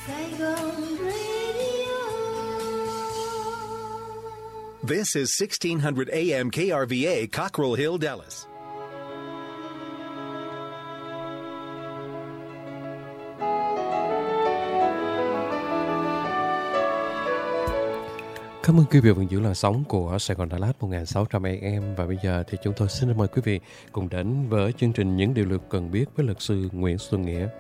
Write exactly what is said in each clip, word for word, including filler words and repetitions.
Saigon Radio. This is sixteen hundred A M K R V A, Cockrell Hill, Dallas. Cảm ơn quý vị vẫn giữ làn sóng của Sài Gòn Đà Lạt một nghìn sáu trăm A M. Và bây giờ thì chúng tôi xin mời quý vị cùng đến với chương trình Những Điều Luật Cần Biết với luật sư Nguyễn Xuân Nghĩa.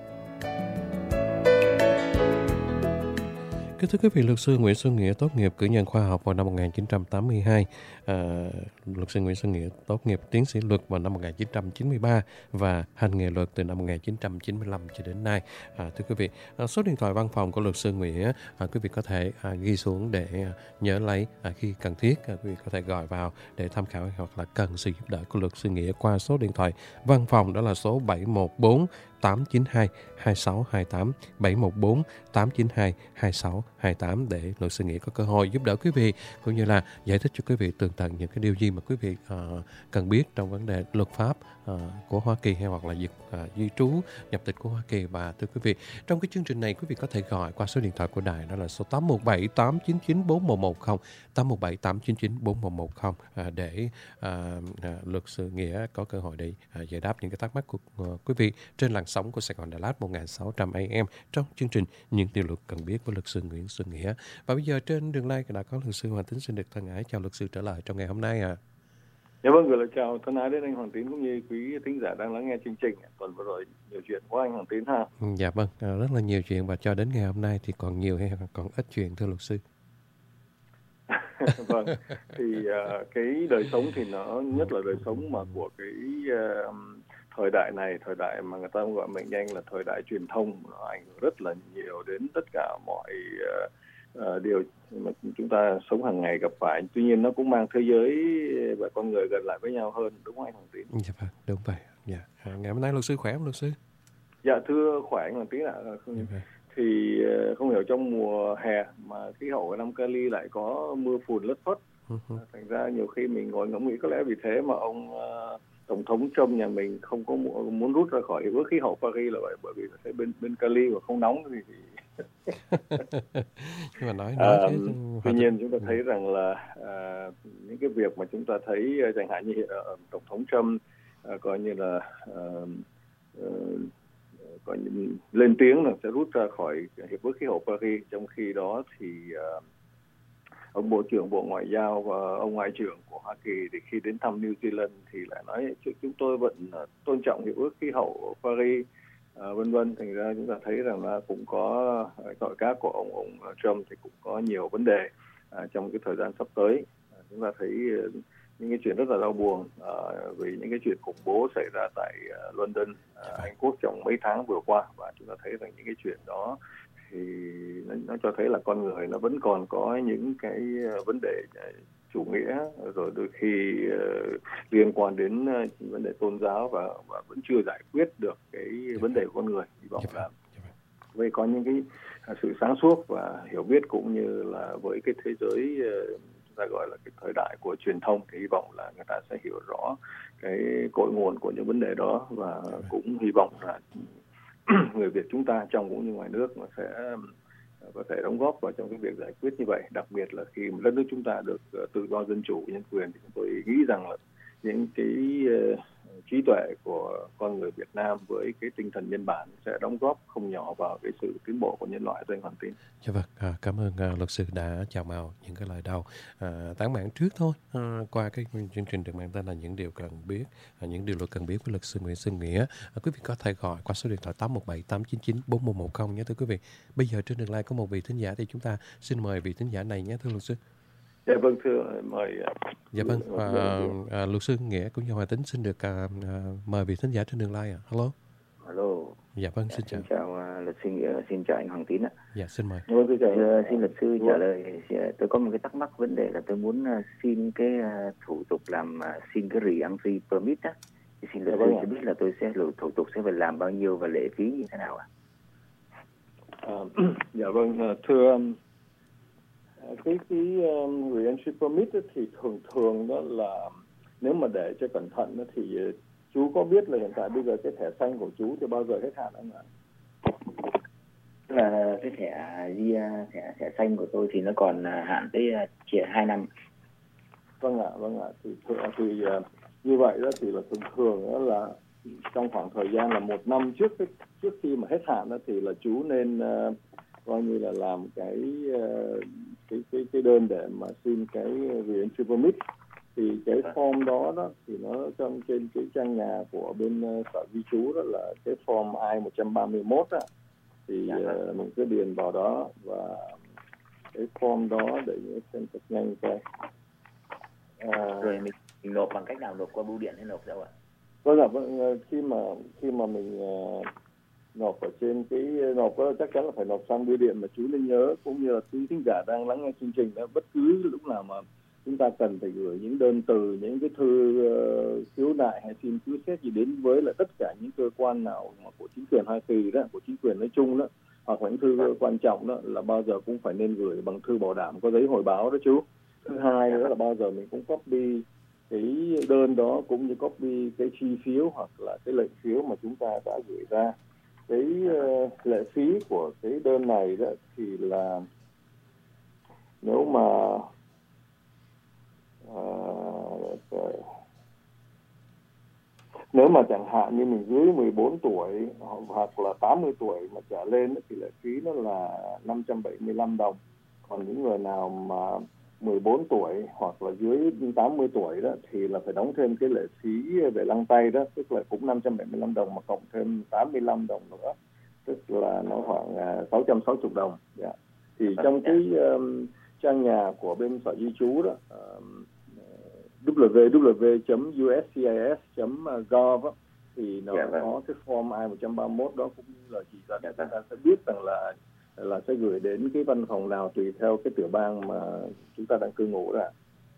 Kính thưa quý vị, luật sư Nguyễn Xuân Nghĩa tốt nghiệp cử nhân khoa học vào năm một nghìn chín trăm tám mươi hai. À, luật sư Nguyễn Xuân Nghĩa tốt nghiệp tiến sĩ luật vào năm một nghìn chín trăm chín mươi ba và hành nghề luật từ năm một nghìn chín trăm chín mươi lăm cho đến nay. À, thưa quý vị, à, số điện thoại văn phòng của luật sư Nghĩa à, quý vị có thể à, ghi xuống để à, nhớ lấy à, khi cần thiết. À, quý vị có thể gọi vào để tham khảo hoặc là cần sự giúp đỡ của luật sư Nghĩa qua số điện thoại văn phòng, đó là số bảy một bốn tám chín hai hai sáu hai tám, bảy một bốn tám chín hai hai sáu hai tám, để luật sư Nghĩa có cơ hội giúp đỡ quý vị cũng như là giải thích cho quý vị tường tận những cái điều gì mà quý vị uh, cần biết trong vấn đề luật pháp uh, của Hoa Kỳ hay hoặc là việc uh, di trú nhập tịch của Hoa Kỳ. Và thưa quý vị, trong cái chương trình này quý vị có thể gọi qua số điện thoại của đài, đó là số tám một bảy tám chín chín bốn một một không, tám một bảy tám chín chín bốn một một không, uh, để uh, uh, luật sư Nghĩa có cơ hội để uh, giải đáp những cái thắc mắc của uh, quý vị trên làn sóng của Sài Gòn Đà Lạt một nghìn sáu trăm A M trong chương trình Những Điều Luật Cần Biết với luật sư Nguyễn Xuân Nghĩa. Và bây giờ trên đường line đã có luật sư Hoàng Tín, xin được thân ái chào luật sư trở lại trong ngày hôm nay ạ. À. Dạ vâng, gửi lời chào thân ái đến anh Hoàng Tín cũng như quý thính giả đang lắng nghe chương trình. Tuần vừa rồi nhiều chuyện quá anh Hoàng Tín ha. Dạ vâng, rất là nhiều chuyện và cho đến ngày hôm nay thì còn nhiều hay còn ít chuyện thưa luật sư? Vâng, thì uh, cái đời sống thì nó nhất là đời sống mà của cái uh, thời đại này, thời đại mà người ta gọi mệnh danh là thời đại truyền thông, nó ảnh hưởng rất là nhiều đến tất cả mọi uh, uh, điều mà chúng ta sống hàng ngày gặp phải. Tuy nhiên nó cũng mang thế giới và con người gần lại với nhau hơn, đúng không anh Hoàng Tín? Dạ vâng, đúng vậy. Dạ. À, ngày hôm nay luật sư khỏe không luật sư? Dạ thưa khỏe anh Hoàng Tín ạ. Dạ, thì không hiểu trong mùa hè mà khí hậu ở Nam Cali lại có mưa phùn lất phất. Uh-huh. Thành ra nhiều khi mình ngồi ngẫm nghĩ có lẽ vì thế mà ông uh, Tổng thống Trump nhà mình không có muốn, muốn rút ra khỏi hiệp ước khí hậu Paris là vậy, bởi vì thấy bên bên Cali mà không nóng thì, thì... Nhưng mà nói, nói à, thế, tuy nhiên chúng ta thấy rằng là uh, những cái việc mà chúng ta thấy uh, chẳng hạn như uh, Tổng thống Trump uh, coi như là uh, uh, coi như lên tiếng là sẽ rút ra khỏi hiệp ước khí hậu Paris, trong khi đó thì uh, ông Bộ trưởng Bộ Ngoại giao và ông Ngoại trưởng của Hoa Kỳ thì khi đến thăm New Zealand thì lại nói chúng tôi vẫn tôn trọng hiệp ước khí hậu Paris, uh, vân vân. Thành ra chúng ta thấy rằng là cũng có nội các của ông ông Trump thì cũng có nhiều vấn đề uh, trong cái thời gian sắp tới. Uh, chúng ta thấy uh, những cái chuyện rất là đau buồn uh, vì những cái chuyện khủng bố xảy ra tại uh, London, uh, Anh Quốc trong mấy tháng vừa qua, và chúng ta thấy rằng những cái chuyện đó thì nó, nó cho thấy là con người nó vẫn còn có những cái vấn đề chủ nghĩa, rồi đôi khi uh, liên quan đến uh, vấn đề tôn giáo và, và vẫn chưa giải quyết được cái vấn đề của con người. Hy vọng là với có những cái uh, sự sáng suốt và hiểu biết cũng như là với cái thế giới uh, chúng ta gọi là cái thời đại của truyền thông thì hy vọng là người ta sẽ hiểu rõ cái cội nguồn của những vấn đề đó, và cũng hy vọng là người Việt chúng ta trong cũng như ngoài nước nó sẽ có thể đóng góp vào trong cái việc giải quyết như vậy, đặc biệt là khi đất nước chúng ta được tự do dân chủ nhân quyền thì chúng tôi nghĩ rằng là những cái uh, trí tuệ của con người Việt Nam với cái tinh thần nhân bản sẽ đóng góp không nhỏ vào cái sự tiến bộ của nhân loại. Tôi Hoàng Tín. Dạ vâng, à, cảm ơn à, luật sư đã chào mào những cái lời đầu à, tán bản trước thôi à, qua cái chương trình được mang tên là Những Điều Cần Biết, à, những điều luật cần biết với luật sư Nguyễn Xuân Nghĩa. À, quý vị có thể gọi qua số điện thoại tám một bảy tám chín chín bốn một một không nhé thưa quý vị. Bây giờ trên đường line có một vị thính giả thì chúng ta xin mời vị thính giả này nhé thưa luật sư. Dạ vâng, thưa mời. Dạ vâng, à, à, luật sư Nghĩa cũng như Hòa Tính xin được à, à, mời vị thính giả trên đường line ạ. À. Hello. Hello. Dạ vâng, xin dạ, chào. Xin chào uh, luật sư Nghĩa, xin chào anh Hoàng Tín ạ. Dạ xin mời. Tôi bây giờ uh, xin luật sư trả lời. Tôi có một cái thắc mắc vấn đề là tôi muốn uh, xin cái uh, thủ tục làm uh, xin cái re-entry permit á. Thì xin luật sư cho biết là tôi sẽ thủ tục sẽ phải làm bao nhiêu và lệ phí như thế nào ạ? À? À, dạ vâng, thưa um, cái cái um, re-entry permit thì thường thường đó là nếu mà để cho cẩn thận đó thì uh, chú có biết là hiện tại bây giờ cái thẻ xanh của chú thì bao giờ hết hạn không ạ? là cái thẻ di thẻ thẻ xanh của tôi thì nó còn hạn tới chỉ hai năm. Vâng ạ, vâng ạ. Thì, thì uh, như vậy đó thì là thường thường đó là trong khoảng thời gian là một năm trước cái trước khi mà hết hạn đó thì là chú nên uh, coi như là làm cái uh, cái cái cái đơn để mà xin cái re-entry permit. Thì cái form đó đó thì nó trong trên cái trang nhà của bên uh, sở di trú đó là cái form I một ba mốt á, thì uh, mình cứ điền vào đó và cái form đó để xem thật nhanh coi. À, rồi mình, mình nộp bằng cách nào, nộp qua bưu điện hay nộp đâu ạ? Vâng ạ, vâng, khi mà khi mà mình uh, nộp ở trên cái nộp đó chắc chắn là phải nộp sang bưu điện, mà chú nên nhớ cũng như là quý thính giả đang lắng nghe chương trình đó, bất cứ lúc nào mà chúng ta cần phải gửi những đơn từ, những cái thư uh, khiếu nại hay xin cứu xét gì đến với là tất cả những cơ quan nào mà của chính quyền Hoa Kỳ đó, của chính quyền nói chung đó, hoặc là những thư quan trọng đó, là bao giờ cũng phải nên gửi bằng thư bảo đảm có giấy hồi báo đó chú. Thứ hai nữa là bao giờ mình cũng copy cái đơn đó cũng như copy cái chi phiếu hoặc là cái lệnh phiếu mà chúng ta đã gửi ra. Cái uh, lệ phí của cái đơn này đó thì là nếu mà uh, nếu mà chẳng hạn như mình dưới mười bốn tuổi hoặc là tám mươi tuổi mà trở lên thì lệ phí nó là năm trăm bảy mươi lăm đồng. Còn những người nào mà mười bốn tuổi hoặc là dưới tám mươi tuổi đó thì là phải đóng thêm cái lệ phí về lăng tay đó, tức là cũng năm trăm bảy mươi lăm đồng mà cộng thêm tám mươi lăm đồng nữa, tức là nó khoảng sáu trăm sáu mươi đồng. Yeah. Thì trong cái um, trang nhà của bên sở di trú đó, um, w w w chấm u s c i s chấm gov đó, thì nó yeah, có cái form I một ba mốt đó, cũng như là chỉ ra để chúng ta sẽ biết rằng là là sẽ gửi đến cái văn phòng nào tùy theo cái tiểu bang mà chúng ta đang cư ngụ đó.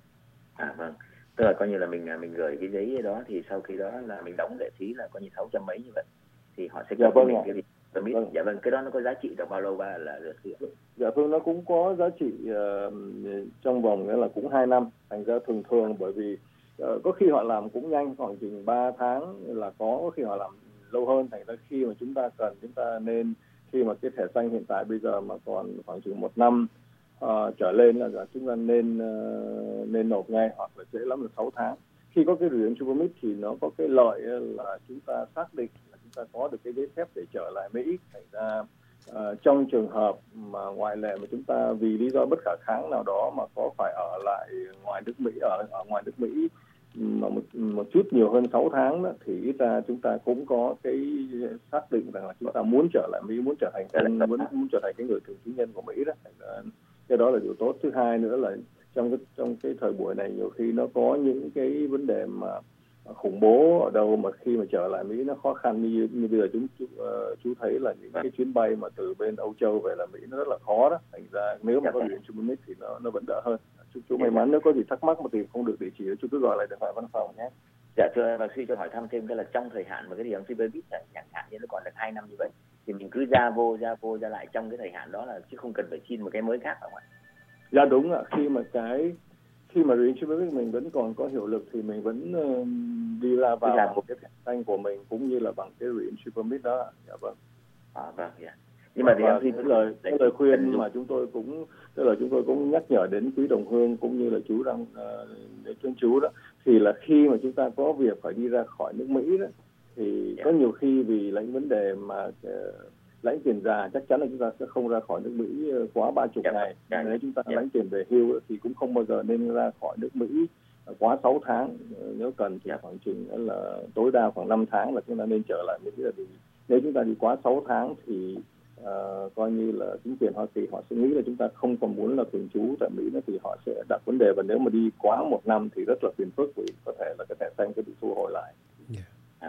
À vâng, tức là coi như là mình mình gửi cái giấy đó thì sau khi đó là mình đóng lệ phí là coi như sáu trăm mấy như vậy thì họ sẽ dạ, vâng mình cái gì permit. Vâng. Dạ vâng, cái đó nó có giá trị được bao lâu ba là được sự? Dạ vâng, nó cũng có giá trị uh, trong vòng nghĩa là cũng hai năm. Thành ra thường thường bởi vì uh, có khi họ làm cũng nhanh, khoảng chừng ba tháng là có, có khi họ làm lâu hơn. Thành ra khi mà chúng ta cần, chúng ta nên khi mà cái thẻ xanh hiện tại bây giờ mà còn khoảng chừng một năm uh, trở lên là chúng ta nên uh, nên nộp ngay, hoặc là trễ lắm là sáu tháng. Khi có cái re-entry permit thì nó có cái lợi là chúng ta xác định là chúng ta có được cái giấy phép để trở lại Mỹ. Thành ra uh, trong trường hợp mà ngoại lệ mà chúng ta vì lý do bất khả kháng nào đó mà có phải ở lại ngoài nước Mỹ, ở ở ngoài nước Mỹ mà một, một chút nhiều hơn sáu tháng đó, thì ít ra chúng ta cũng có cái xác định rằng là chúng ta muốn trở lại Mỹ, muốn trở thành dân, muốn, muốn trở thành cái người thường trú nhân của Mỹ đó. Cái đó là điều tốt. Thứ hai nữa là trong cái trong cái thời buổi này nhiều khi nó có những cái vấn đề mà khủng bố ở đâu mà khi mà trở lại Mỹ nó khó khăn, như như bây giờ chúng chú, uh, chú thấy là những cái chuyến bay mà từ bên Âu Châu về là Mỹ nó rất là khó đó. Thành ra nếu mà có re-entry permit thì nó nó vẫn đỡ hơn. Chú, chú may mắn, nếu có gì thắc mắc mà tìm không được địa chỉ chú cứ gọi lại điện thoại văn phòng nhé. Dạ thưa bác sĩ, cho hỏi thăm thêm cái là trong thời hạn mà cái re-entry permit là chẳng hạn như nó còn được hai năm như vậy thì mình cứ ra vô ra vô ra lại trong cái thời hạn đó là chứ không cần phải xin một cái mới khác không ạ? Dạ đúng ạ. Khi mà cái khi mà re-entry permit mình vẫn còn có hiệu lực thì mình vẫn uh, đi ra vào bằng một cái thẻ xanh của mình cũng như là bằng cái re-entry permit đó. Dạ vâng. À vâng. Yeah. Nhưng mà và cái lời cái lời khuyên mà chúng tôi cũng tức là chúng tôi cũng nhắc nhở đến quý đồng hương cũng như là chú đang uh, đến chú đó, thì là khi mà chúng ta có việc phải đi ra khỏi nước Mỹ đó thì yeah. có nhiều khi vì lãnh vấn đề mà uh, lãnh tiền già chắc chắn là chúng ta sẽ không ra khỏi nước Mỹ quá ba chục ngày. Yeah. Nếu chúng ta yeah. lãnh tiền về hưu thì cũng không bao giờ nên ra khỏi nước Mỹ quá sáu tháng. Nếu cần thì yeah. khoảng chừng là tối đa khoảng năm tháng là chúng ta nên trở lại Mỹ. Là vì nếu chúng ta đi quá sáu tháng thì uh, coi như là chính quyền Hoa Kỳ họ sẽ nghĩ là chúng ta không còn muốn là thường trú tại Mỹ nữa, thì họ sẽ đặt vấn đề. Và nếu mà đi quá một năm thì rất là phiền phức, vì có thể là cái thẻ xanh sẽ bị thu hồi lại. Yeah.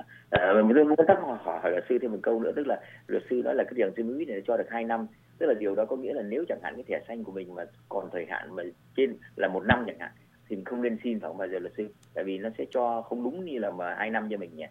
À, mình muốn thắc mắc hỏi, hỏi luật sư thêm một câu nữa, tức là luật sư nói là cái re-entry permit này cho được hai năm, tức là điều đó có nghĩa là nếu chẳng hạn cái thẻ xanh của mình mà còn thời hạn mà trên là một năm chẳng hạn thì mình không nên xin, phải không bao giờ luật sư? Tại vì nó sẽ cho không đúng như là mà hai năm cho mình nhỉ?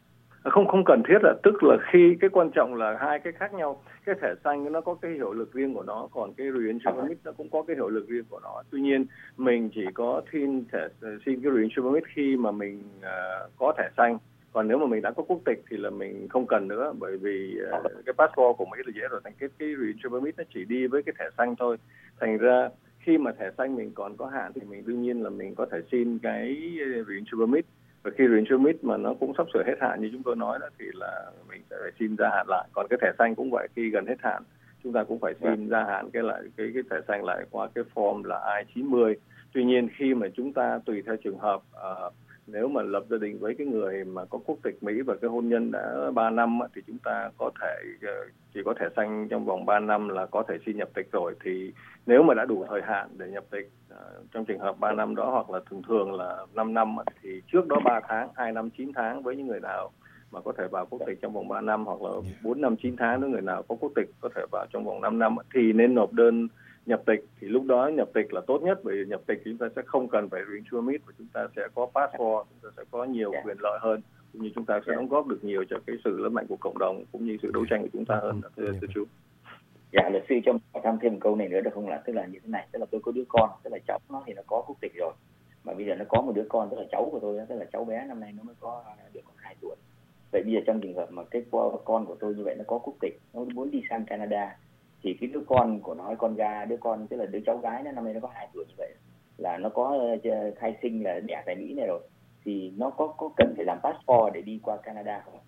Không không cần thiết, là tức là khi cái quan trọng là hai cái khác nhau. Cái thẻ xanh nó có cái hiệu lực riêng của nó, còn cái re-entry permit nó cũng có cái hiệu lực riêng của nó. Tuy nhiên mình chỉ có xin thẻ xin cái re-entry permit khi mà mình uh, có thẻ xanh. Còn nếu mà mình đã có quốc tịch thì là mình không cần nữa, bởi vì uh, cái passport của Mỹ là dễ rồi, thành cái cái reentry permit nó chỉ đi với cái thẻ xanh thôi. Thành ra khi mà thẻ xanh mình còn có hạn thì mình đương nhiên là mình có thể xin cái reentry permit. Và khi reentry permit mà nó cũng sắp sửa hết hạn như chúng tôi nói đó, thì là mình sẽ phải xin gia hạn lại. Còn cái thẻ xanh cũng vậy, khi gần hết hạn chúng ta cũng phải xin gia hạn cái lại cái cái thẻ xanh lại qua cái form là I chín mươi. Tuy nhiên khi mà chúng ta tùy theo trường hợp, uh, nếu mà lập gia đình với cái người mà có quốc tịch Mỹ và cái hôn nhân đã ba năm thì chúng ta có thể uh, chỉ có thẻ xanh trong vòng ba năm là có thể xin nhập tịch rồi. Thì nếu mà đã đủ thời hạn để nhập tịch uh, trong trường hợp ba năm đó, hoặc là thường thường là năm năm, thì trước đó ba tháng, hai năm chín tháng với những người nào mà có thể vào quốc tịch trong vòng ba năm, hoặc là bốn năm chín tháng với người nào có quốc tịch có thể vào trong vòng năm năm, thì nên nộp đơn nhập tịch. Thì lúc đó nhập tịch là tốt nhất, bởi vì nhập tịch thì chúng ta sẽ không cần phải reentry permit và chúng ta sẽ có passport, chúng ta sẽ có nhiều yeah. quyền lợi hơn, cũng như chúng ta sẽ đóng góp được nhiều cho cái sự lớn mạnh của cộng đồng cũng như sự đấu tranh của chúng ta hơn. Thưa yeah. chú. Dạ, luật sư cho hỏi thăm thêm một câu này nữa được không? Là tức là như thế này, tức là tôi có đứa con, tức là cháu nó thì nó có quốc tịch rồi, mà bây giờ nó có một đứa con, tức là cháu của tôi, tức là cháu bé năm nay nó mới có được còn hai tuổi. Vậy bây giờ trong trường hợp mà cái con của tôi như vậy nó có quốc tịch, nó muốn đi sang Canada, thì cái đứa con của nó, con gái, đứa con tức là đứa cháu gái nó năm nay nó có hai tuổi như vậy, là nó có khai sinh là đẻ tại Mỹ này rồi, thì nó có có cần phải làm passport để đi qua Canada không?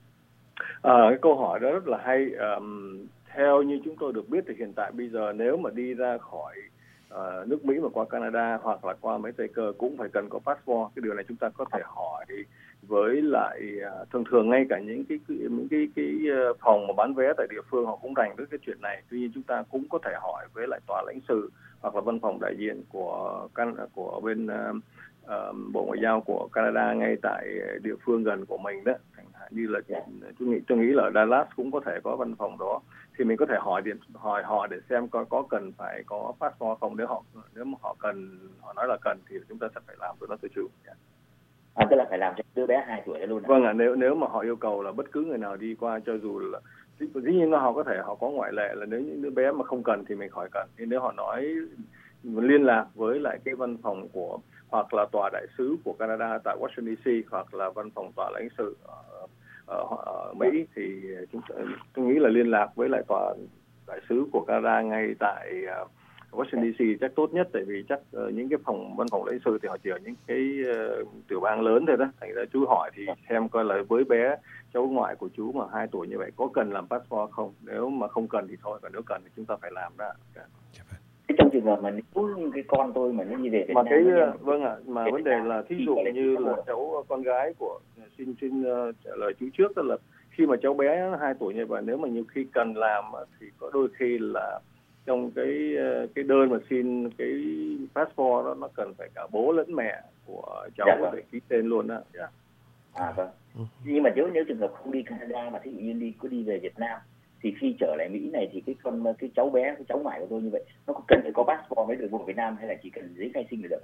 À, cái câu hỏi đó rất là hay. Um, theo như chúng tôi được biết thì hiện tại bây giờ nếu mà đi ra khỏi uh, nước Mỹ mà qua Canada hoặc là qua mấy tay cơ cũng phải cần có passport. Cái điều này chúng ta có thể hỏi với lại uh, thường thường ngay cả những cái những cái cái phòng mà bán vé tại địa phương họ cũng rành với cái chuyện này. Tuy nhiên chúng ta cũng có thể hỏi với lại tòa lãnh sự hoặc là văn phòng đại diện của của bên uh, uh, Bộ Ngoại giao của Canada ngay tại địa phương gần của mình đó, chẳng hạn như là tôi nghĩ tôi nghĩ là ở Dallas cũng có thể có văn phòng đó, thì mình có thể hỏi điện hỏi họ để xem coi có cần phải có passport không. Nếu họ nếu mà họ cần, họ nói là cần thì chúng ta sẽ phải làm cho nó tự chủ. À, tức là phải làm cho đứa bé hai tuổi đó luôn. Vâng ạ, à, nếu nếu mà họ yêu cầu là bất cứ người nào đi qua, cho dù là dĩ nhiên họ có thể họ có ngoại lệ là nếu những đứa bé mà không cần thì mình khỏi cần. Nhưng nếu họ nói liên lạc với lại cái văn phòng của hoặc là tòa đại sứ của Canada tại Washington D C hoặc là văn phòng tòa lãnh sự ở, ở, ở Mỹ thì chúng tôi nghĩ là liên lạc với lại tòa đại sứ của Canada ngay tại uh, Washington D C chắc tốt nhất, tại vì chắc uh, những cái phòng văn phòng lãnh sự thì họ chỉ ở những cái uh, tiểu bang lớn thôi đó. Thành ra chú hỏi thì xem coi là với bé cháu ngoại của chú mà hai tuổi như vậy có cần làm passport không. Nếu mà không cần thì thôi, còn nếu cần thì chúng ta phải làm đó. Cái trong trường hợp mà nếu cái con tôi mà nó như về Việt mà Nam cái nhá, vâng ạ, mà vấn đề là thí dụ như là cháu con gái của xin xin uh, trả lời chú trước, đó là khi mà cháu bé hai tuổi như vậy, nếu mà nhiều khi cần làm thì có đôi khi là trong cái cái đơn mà xin cái passport đó, nó cần phải cả bố lẫn mẹ của cháu dạ, để ký tên luôn đó. Dạ. À vâng. Nhưng mà nếu nếu trường hợp không đi Canada mà thí dụ như đi có đi về Việt Nam thì khi trở lại Mỹ này thì cái con cái cháu bé, cái cháu ngoại của tôi như vậy, nó có cần phải có passport mới được vào Việt Nam hay là chỉ cần giấy khai sinh là được?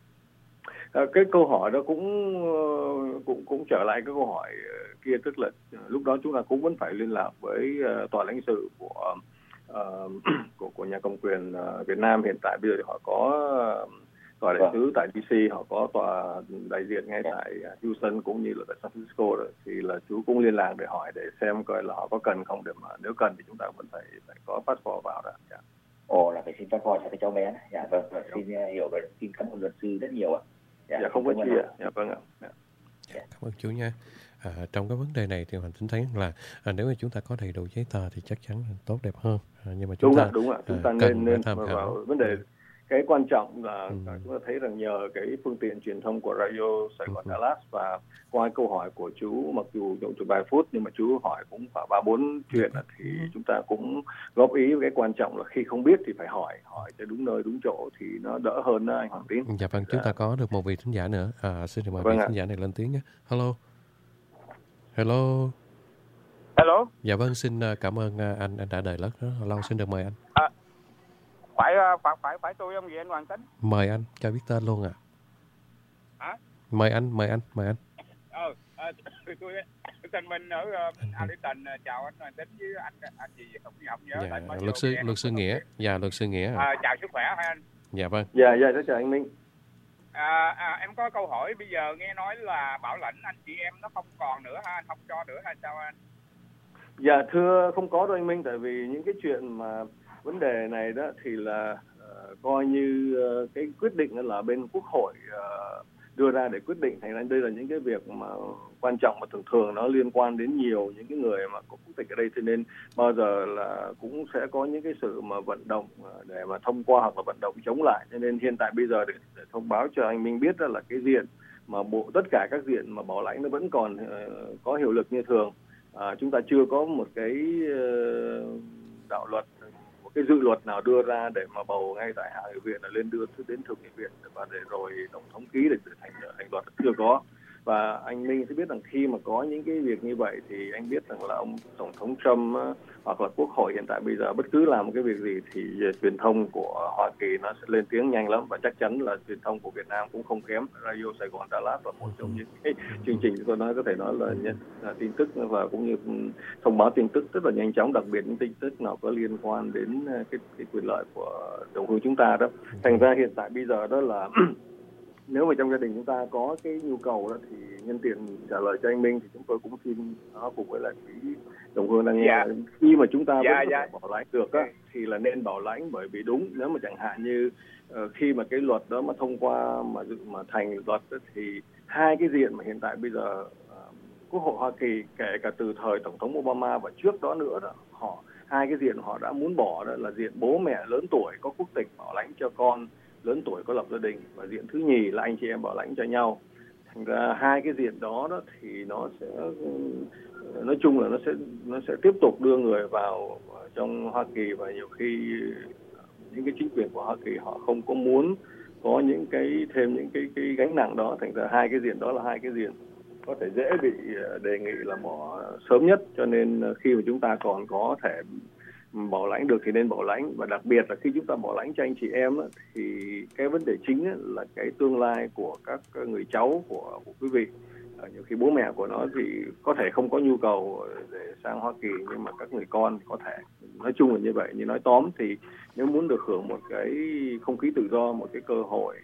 À, cái câu hỏi đó cũng cũng cũng trở lại cái câu hỏi kia, tức là lúc đó chúng ta cũng vẫn phải liên lạc với uh, tòa lãnh sự của uh, của của nhà cầm quyền uh, Việt Nam. Hiện tại bây giờ thì họ có uh, tòa đại sứ tại D C, họ có tòa đại diện ngay tại Houston cũng như là tại San Francisco rồi, thì là chú cũng liên lạc để hỏi để xem coi là họ có cần không, để mà nếu cần thì chúng ta vẫn phải phải có passport vào đó. Dạ. Ồ, là phải xin passport cho cái cháu bé này. Dạ vâng, vâng, xin hiểu rồi, xin cảm ơn luật sư rất nhiều ạ. Dạ, dạ không có chi ạ. Dạ vâng ạ. Dạ. Dạ, cảm ơn chú nha. À, trong cái vấn đề này thì Hoàng Tính thấy là à, nếu mà chúng ta có đầy đủ giấy tờ thì chắc chắn là tốt đẹp hơn. À, nhưng mà chúng đúng ta ạ, đúng ạ, chúng ta à, nên nên tham khảo vào vấn đề. Cái quan trọng là ừ. chúng ta thấy rằng nhờ cái phương tiện truyền thông của Radio Sài Gòn Dallas và qua câu hỏi của chú, mặc dù dùng từ vài phút nhưng mà chú hỏi cũng phải ba bốn chuyện, thì chúng ta cũng góp ý. Cái quan trọng là khi không biết thì phải hỏi, hỏi cho đúng nơi đúng chỗ thì nó đỡ hơn đó anh Hoàng Tiến. Dạ vâng, chúng ta có được một vị thính giả nữa. À, xin mời vâng vị ạ. thính giả này lên tiếng nhé. Hello. Hello. Hello. Dạ vâng, xin cảm ơn anh anh đã đợi rất lâu. Xin được mời anh. À, phải phải phải phải tôi không gì anh Hoàng Tính? Mời anh, cho biết tên luôn ạ. À. Hả? Mời anh, mời anh, mời anh. Ờ, à, tôi tên mình ở uh, Arlington, chào anh Hoàng Tính với anh anh gì không không nhớ. Dạ, luật sư luật sư Nghĩa. Dạ, luật sư Nghĩa. À, chào sức khỏe hai anh. Dạ vâng. Dạ dạ rất chào anh Minh. À, à, em có câu hỏi, bây giờ nghe nói là bảo lãnh anh chị em nó không còn nữa ha, anh không cho nữa hay sao anh? Dạ thưa, không có đâu anh Minh, tại vì những cái chuyện mà vấn đề này đó thì là uh, coi như uh, cái quyết định là bên Quốc hội uh, đưa ra để quyết định, thành ra đây là những cái việc mà quan trọng mà thường thường nó liên quan đến nhiều những cái người mà có quốc tịch ở đây, cho nên bao giờ là cũng sẽ có những cái sự mà vận động để mà thông qua hoặc là vận động chống lại. Cho nên hiện tại bây giờ để, để thông báo cho anh Minh biết đó là cái diện mà bộ tất cả các diện mà bảo lãnh nó vẫn còn uh, có hiệu lực như thường. À, chúng ta chưa có một cái uh, đạo luật, một cái dự luật nào đưa ra để mà bầu ngay tại Hạ nghị viện là lên đưa đến Thượng nghị viện và để rồi tổng thống ký để thành thành luật, chưa có. Và anh Minh sẽ biết rằng khi mà có những cái việc như vậy thì anh biết rằng là ông tổng thống Trump uh, hoặc là Quốc hội hiện tại bây giờ bất cứ làm một cái việc gì thì uh, truyền thông của Hoa Kỳ nó sẽ lên tiếng nhanh lắm, và chắc chắn là truyền thông của Việt Nam cũng không kém. Radio Sài Gòn Đà Lạt là một trong những cái chương trình tôi nói có thể nói là nhận uh, tin tức và cũng như um, thông báo tin tức rất là nhanh chóng, đặc biệt những tin tức nào có liên quan đến uh, cái, cái quyền lợi của đồng hương chúng ta đó. Thành ra hiện tại bây giờ đó là nếu mà trong gia đình chúng ta có cái nhu cầu đó thì nhân tiện trả lời cho anh Minh thì chúng tôi cũng xin nó cùng với lại cái đồng hương đang nghe, dạ. khi mà chúng ta dạ, vẫn có dạ. thể bảo lãnh được á, thì là nên bảo lãnh, bởi vì đúng nếu mà chẳng hạn như uh, khi mà cái luật đó mà thông qua mà mà thành luật đó, thì hai cái diện mà hiện tại bây giờ uh, Quốc hội Hoa Kỳ kể cả từ thời tổng thống Obama và trước đó nữa đó, họ hai cái diện họ đã muốn bỏ đó là diện bố mẹ lớn tuổi có quốc tịch bảo lãnh cho con lớn tuổi có lập gia đình, và diện thứ nhì là anh chị em bảo lãnh cho nhau. Thành ra hai cái diện đó đó thì nó sẽ nói chung là nó sẽ nó sẽ tiếp tục đưa người vào trong Hoa Kỳ, và nhiều khi những cái chính quyền của Hoa Kỳ họ không có muốn có những cái thêm những cái cái gánh nặng đó. Thành ra hai cái diện đó là hai cái diện có thể dễ bị đề nghị là bỏ sớm nhất, cho nên khi mà chúng ta còn có thể bảo lãnh được thì nên bảo lãnh. Và đặc biệt là khi chúng ta bảo lãnh cho anh chị em á, thì cái vấn đề chính á, là cái tương lai của các người cháu của, của quý vị. À, nhiều khi bố mẹ của nó thì có thể không có nhu cầu để sang Hoa Kỳ, nhưng mà các người con có thể. Nói chung là như vậy. Như nói tóm thì nếu muốn được hưởng một cái không khí tự do, một cái cơ hội,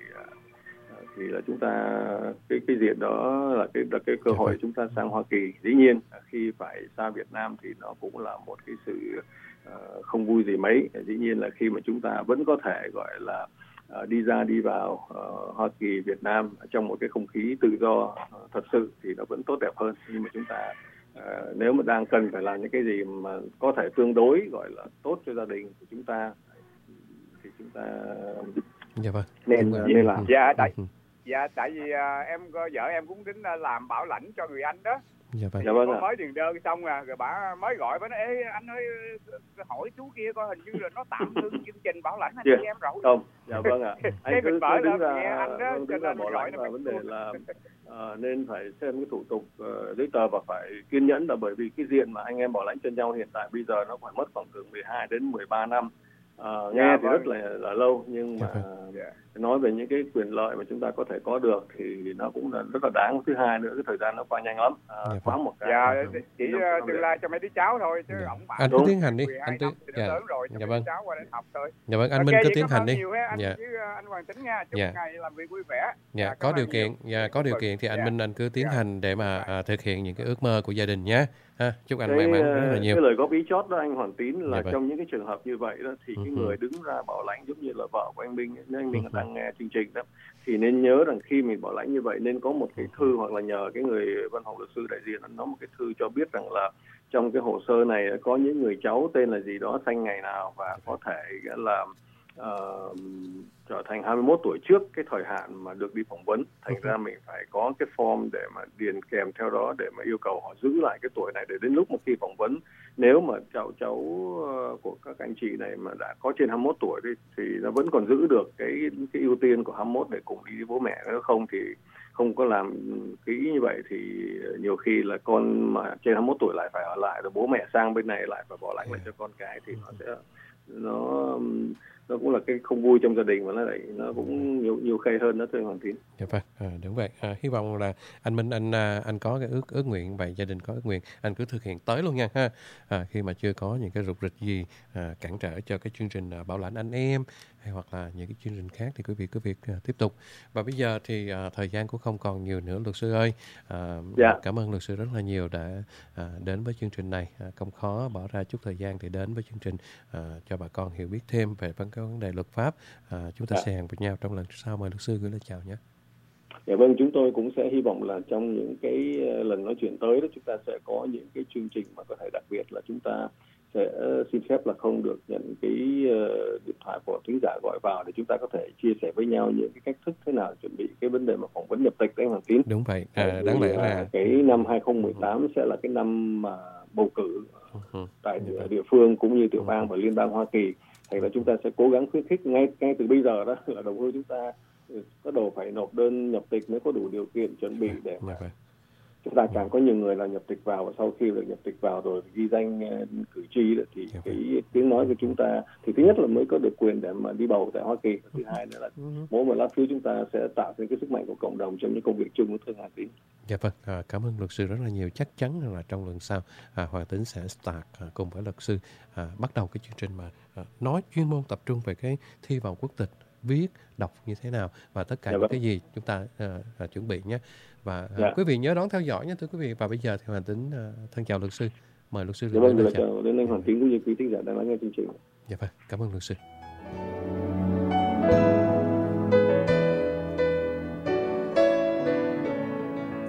thì là chúng ta cái cái diện đó là cái là cái cơ hội chúng ta sang Hoa Kỳ. Dĩ nhiên khi phải xa Việt Nam thì nó cũng là một cái sự uh, không vui gì mấy. Dĩ nhiên là khi mà chúng ta vẫn có thể gọi là uh, đi ra đi vào uh, Hoa Kỳ, Việt Nam trong một cái không khí tự do uh, thật sự thì nó vẫn tốt đẹp hơn. Nhưng mà chúng ta uh, nếu mà đang cần phải làm những cái gì mà có thể tương đối gọi là tốt cho gia đình của chúng ta thì chúng ta dạ vâng nên dạ, nên làm. Dạ tại dạ tại vì uh, em vợ em cũng tính uh, làm bảo lãnh cho người anh đó. Dạ vâng. Dạ vâng ạ. Mới điền đơn xong à, rồi bà mới gọi bà nói ê anh ơi hỏi chú kia coi hình như là nó tạm ngưng chương trình bảo lãnh anh chị em rồi. Không. Dạ vâng ạ. Anh cứ, cứ đứng ra, nghe anh đó, đứng ra bảo lãnh là vấn đề là uh, nên phải xem cái thủ tục uh, giấy tờ và phải kiên nhẫn, là bởi vì cái diện mà anh em bảo lãnh cho nhau hiện tại bây giờ nó phải mất khoảng từ mười hai đến mười ba năm. Uh, nghe thì rất là là lâu, nhưng mà yeah. nói về những cái quyền lợi mà chúng ta có thể có được thì nó cũng là rất là đáng. Thứ hai nữa, cái thời gian nó qua nhanh lắm, uh, yeah. quá một cái. Dạ, chỉ uh, tương lai cho mấy đứa cháu thôi chứ yeah. ổng bảo anh cứ tiến hành đi, anh cứ dạ. lớn rồi cho dạ mấy vâng. đứa cháu qua đến học thôi. Dạ vâng, anh okay, Minh cứ tiến hành đi. Nhiều, anh, dạ. chứ, anh Hoàng Tính nha, chúc dạ. ngày làm việc vui vẻ. Dạ, dạ có điều kiện, dạ, có điều kiện thì anh dạ. Minh anh cứ tiến dạ. hành để mà à, thực hiện những cái ước mơ của gia đình nhé. Ha, chúc anh cái, may mắn rất là nhiều. Cái lời góp ý chót đó anh Hoàng Tín là dạ vâng. trong những cái trường hợp như vậy đó thì uh-huh. cái người đứng ra bảo lãnh giống như là vợ của anh Minh, nếu anh Minh uh-huh. đang nghe chương trình đó thì nên nhớ rằng khi mình bảo lãnh như vậy nên có một cái thư hoặc là nhờ cái người văn phòng luật sư đại diện nó một cái thư cho biết rằng là trong cái hồ sơ này có những người cháu tên là gì đó, sanh ngày nào và có thể là uh, trở thành hai mươi mốt tuổi trước cái thời hạn mà được đi phỏng vấn. Thành uh-huh. ra mình phải có cái form để mà điền kèm theo đó để mà yêu cầu họ giữ lại cái tuổi này, để đến lúc một khi phỏng vấn nếu mà cháu cháu của các anh chị này mà đã có trên hai mươi mốt tuổi đi, thì nó vẫn còn giữ được cái cái ưu tiên của hai mươi mốt để cùng đi với bố mẹ. Nếu không thì không có làm kỹ như vậy thì nhiều khi là con mà trên hai mươi mốt tuổi lại phải ở lại, rồi bố mẹ sang bên này lại phải bỏ lãnh lại cho con cái thì nó sẽ nó nó cũng là cái không vui trong gia đình, và nó lại nó cũng nhiều nhiều khây hơn đó thưa Hoàng Tín. Dạ vâng, à, đúng vậy. À, hy vọng là anh Minh anh anh có cái ước ước nguyện vậy, gia đình có ước nguyện, anh cứ thực hiện tới luôn nha ha. À, khi mà chưa có những cái rục rịch gì à, cản trở cho cái chương trình à, Bảo Lãnh Anh Em hay hoặc là những cái chương trình khác thì quý vị cứ việc à, tiếp tục. Và bây giờ thì à, thời gian cũng không còn nhiều nữa luật sư ơi. À, dạ. Cảm ơn luật sư rất là nhiều đã à, đến với chương trình này, à, không khó bỏ ra chút thời gian để đến với chương trình à, cho bà con hiểu biết thêm về vấn cái vấn đề luật pháp. À, chúng ta dạ. sẽ hẹn với nhau trong lần sau. Mời luật sư gửi lời chào nhé. Dạ vâng, chúng tôi cũng sẽ hy vọng là trong những cái lần nói chuyện tới đó chúng ta sẽ có những cái chương trình mà có thể đặc biệt là chúng ta sẽ xin phép là không được nhận cái điện thoại của thính giả gọi vào để chúng ta có thể chia sẻ với nhau những cái cách thức thế nào chuẩn bị cái vấn đề mà phỏng vấn nhập tịch đấy Hoàng Tín. Đúng vậy, à, đáng lẽ là cái năm hai không một tám sẽ là cái năm mà bầu cử uh-huh. tại địa, địa phương cũng như tiểu bang uh-huh. và liên bang Hoa Kỳ. Thành ra chúng ta sẽ cố gắng khuyến khích ngay ngay từ bây giờ đó là đồng hương chúng ta bắt đầu phải nộp đơn nhập tịch mới có đủ điều kiện chuẩn bị để mà chúng ta càng có nhiều người là nhập tịch vào, và sau khi được nhập tịch vào rồi ghi danh cử tri thì cái tiếng nói của chúng ta thì thứ nhất là mới có được quyền để mà đi bầu tại Hoa Kỳ, thứ hai nữa là mỗi một lá phiếu chúng ta sẽ tạo ra cái sức mạnh của cộng đồng trong những công việc chung của Thương Hà Tín. Dạ vâng, à, cảm ơn luật sư rất là nhiều. Chắc chắn là trong lần sau à, Hoàng Tín sẽ start à, cùng với luật sư à, bắt đầu cái chương trình mà à, nói chuyên môn tập trung về cái thi vào quốc tịch, viết, đọc như thế nào và tất cả dạ những vâng. cái gì chúng ta à, à, chuẩn bị nhé. Và à, dạ. quý vị nhớ đón theo dõi nhé thưa quý vị. Và bây giờ thì Hoàng Tín à, thân chào luật sư. Mời luật sư. Dạ vâng, chào đến anh Hoàng Tín cũng như quý thính giả đang lắng nghe chương trình. Dạ vâng, cảm ơn luật sư.